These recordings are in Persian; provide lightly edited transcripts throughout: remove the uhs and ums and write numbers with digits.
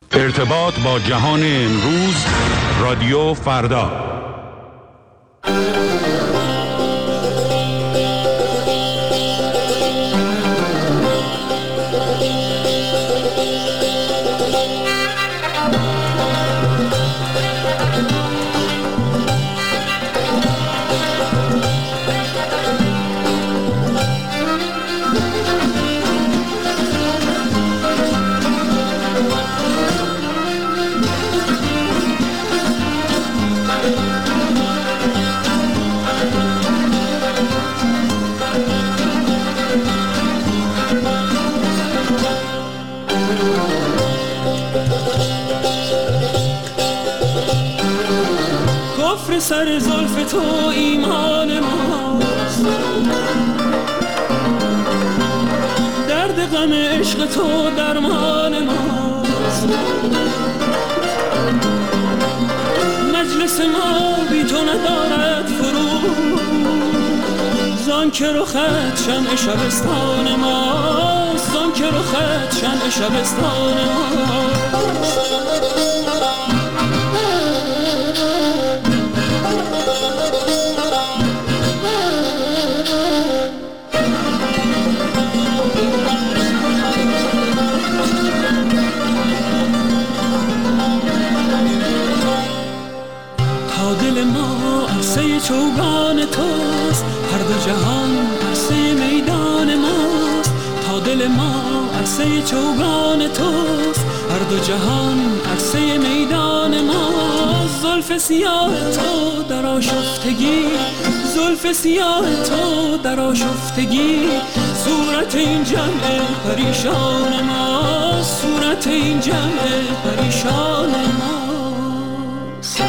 ارتباط با جهان امروز، رادیو فردا. سر زلف تو ایمان ماست، درد غم عشق تو درمان ماست. مجلس ما بی تو ندارد فرو، زان که رخت شمع شبستان ماست، زان که رخت شمع شبستان ماست. چوگان توست، هر دو جهان عرصه میدان ماست. تا دل ما عرصه چوگان توست، هر دو جهان عرصه میدان ماست. زلف سیاه تو در آشفتگی، زلف سیاه تو در آشفتگی، صورت این جمع پریشان ماست، صورت این جمع پریشان ماست.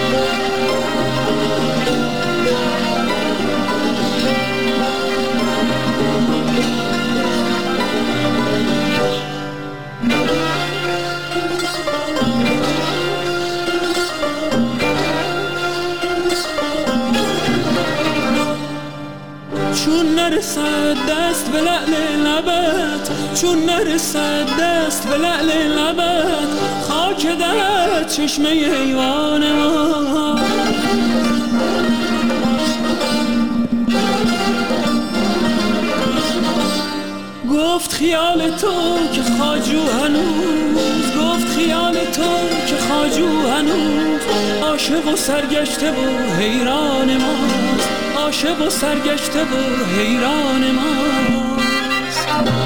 چون نرسد دست به لعل لبت، چون نرسد دست به لعل لبت، خاک در چشمه حیوان ما. گفت خیال تو که خواجو هنوز، گفت خیال تو که خواجو هنوز، عاشق و سرگشته و حیران ماست، عاشق و سرگشته و حیران ماست.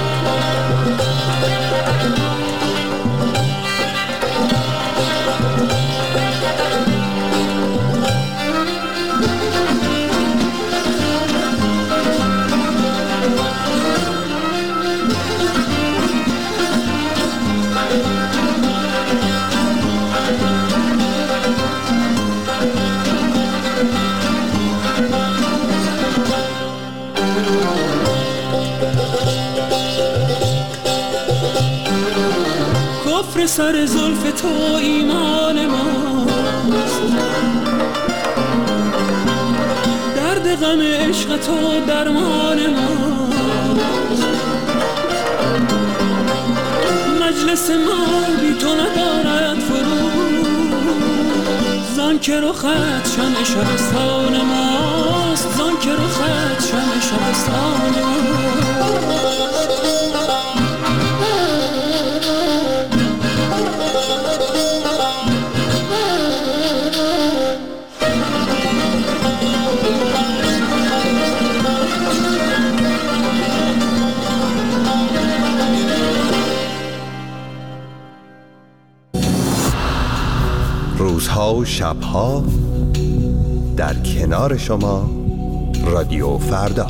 کفر سر زلف تو ایمان ماست، درد غم عشق تو درمان ماست. مجلس ما بی تو ندارد فرو، زان که رخت شمع شبستان ماست، زان که رخت شمع شبستان ماست. روزها و شبها در کنار شما، رادیو فردا.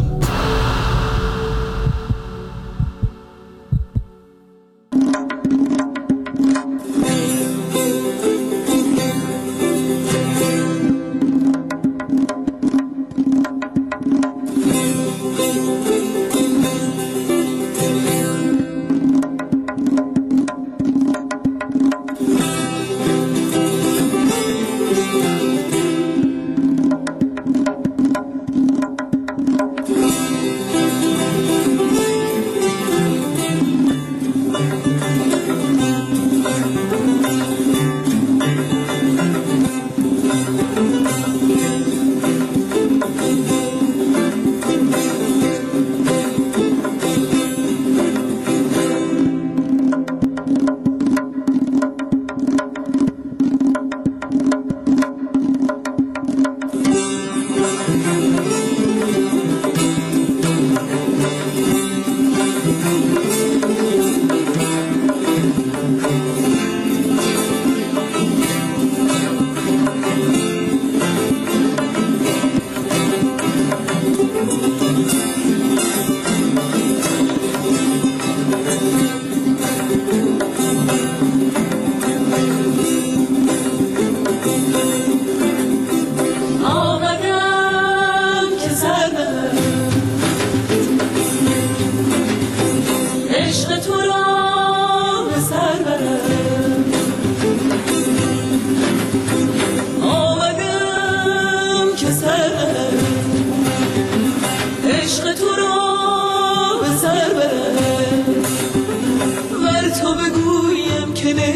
بگویم که نه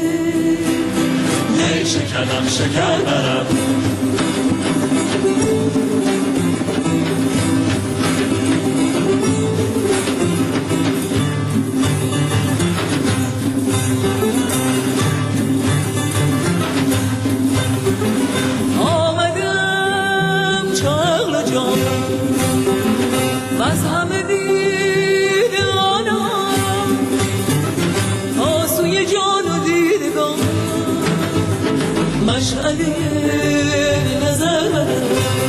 شکنم شکر برم آمدم چاقل و جان و از همه دیدگانم تا سوی جان و دیدگان مشعله نظر برم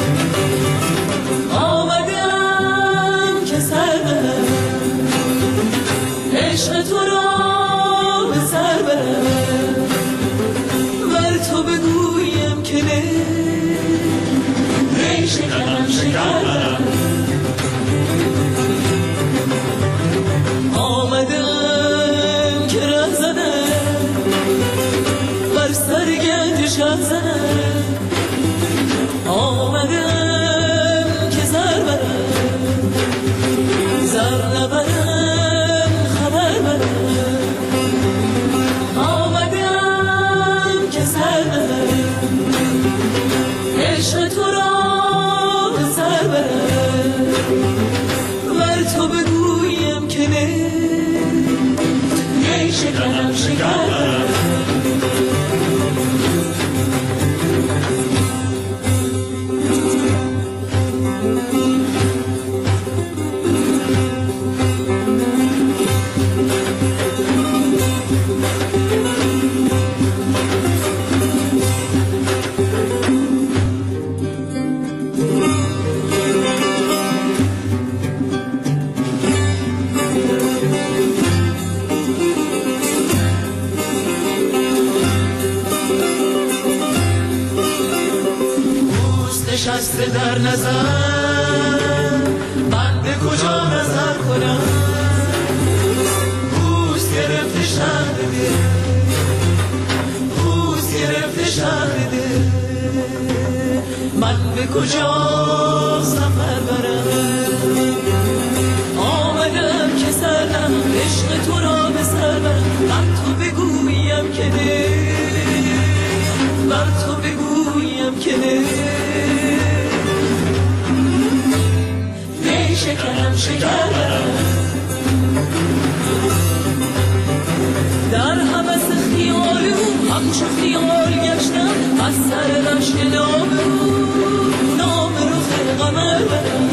آمدم که سر برم عشق تو را به سر برم ور تو بگویم که نه شکنم شکر برم آمدم که ره زدم بر سر گنج شه زدم آمدم که زر برم زر نبرم خبر برم آمدم که سر برم عشق تو را به سر برم ور تو بگویم که نه شکنم شکر برم نشسته در نظر من به کجا نظر کنم بوس گرفته شهر دل بوس گرفته شهر دل من به کجا سفر برم آمدم که سرم عشق تو را به سر برم من تو بگویم که نه بر تو بگویم که نه شکنم شکر برم در حبس خیال او همچو خیال گشتم از سر رشک نام رخ قمر برم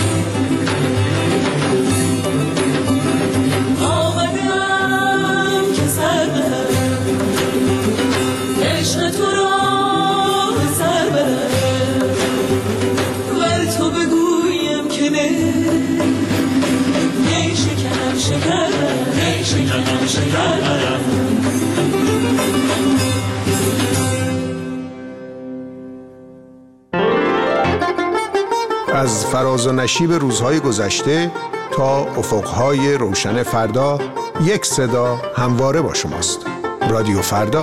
آمدم که سر برم عشق تو را به سر برم ور تو بگویم که نه شکنم شکر برم شکنم شکر برم از فراز و نشیب روزهای گذشته تا افقهای روشن فردا یک صدا همواره با شماست. رادیو فردا.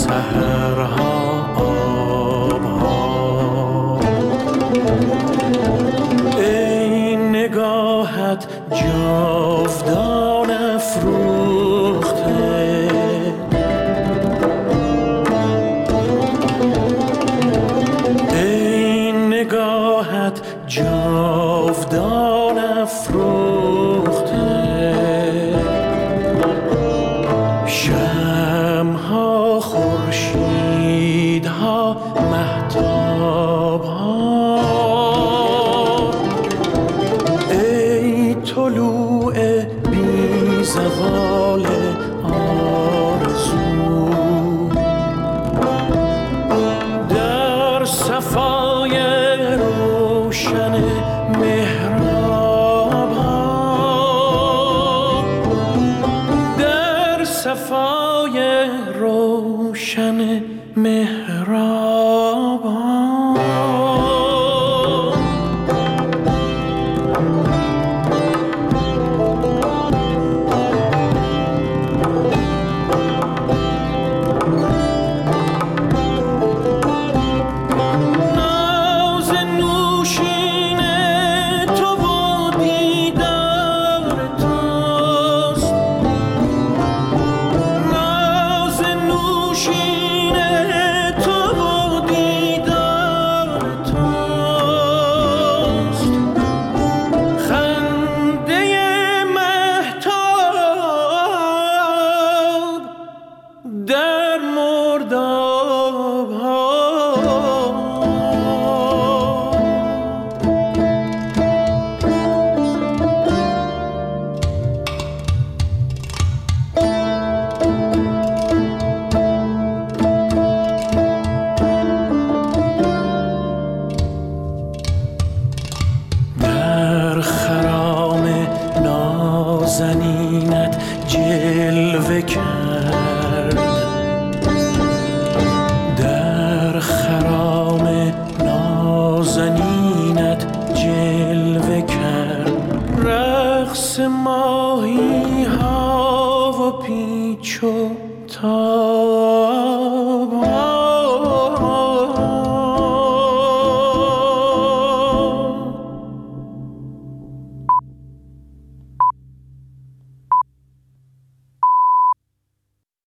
سحرها آبها. ای نگاهت جاودان افروخته، ای نگاهت جاودان افروخته. شمع‌ها، خورشیدها، مهتاب‌ها، ای طلوع بی زوال آرزو، در صفای روشن مهراب‌ها، در صفای روشن مهراب‌ها. نازنینت جلوه کرد، در خرام نازنینت جلوه کرد. رقص ماهی ها و پیچ و تاب